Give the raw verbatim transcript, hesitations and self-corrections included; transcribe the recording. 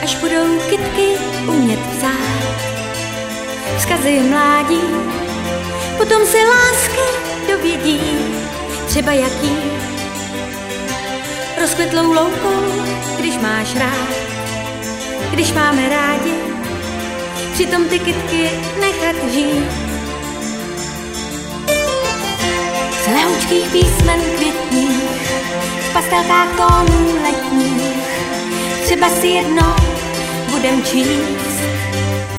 až budou kytky umět psát vzkazy mládí, potom se lásky dovědí, třeba jaký rozkvetlou loukou, když máš rád, když máme rádi, přitom ty kytky nechat žít. Z lehoučkých písmen květních, v pastelkách tónů letních, třeba si jednou budem číst